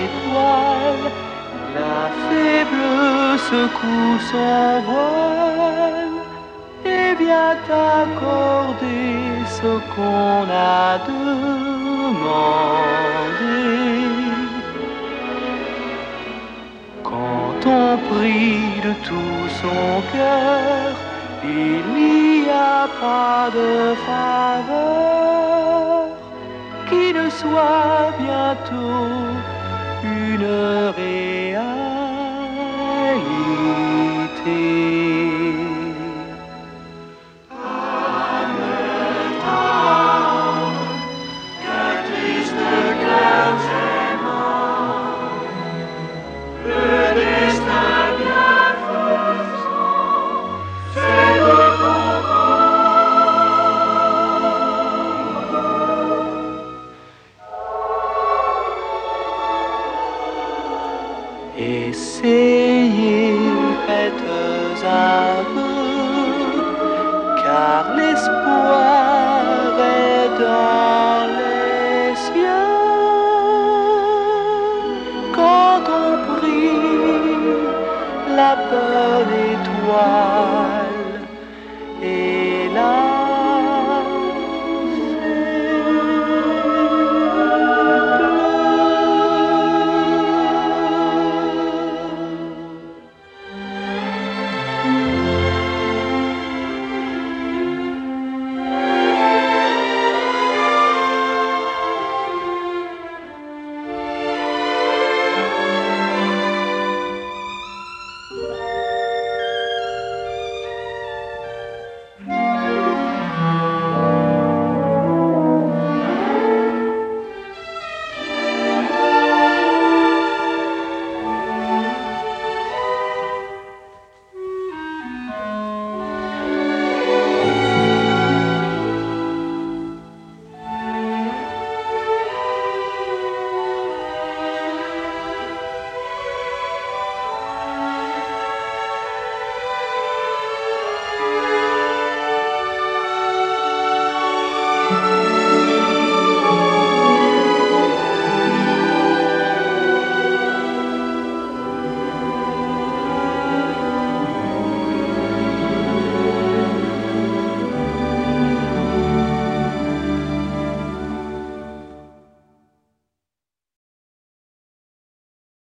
étoile, la faible secoue son voile et vient t'accorder ce qu'on a demandé. Quand on prie de tout son cœur, il n'y a pas de faveur qui ne soit bientôt une réalité. Essayez, faites aveu, car l'espoir est dans les cieux. Quand on prie la bonne étoile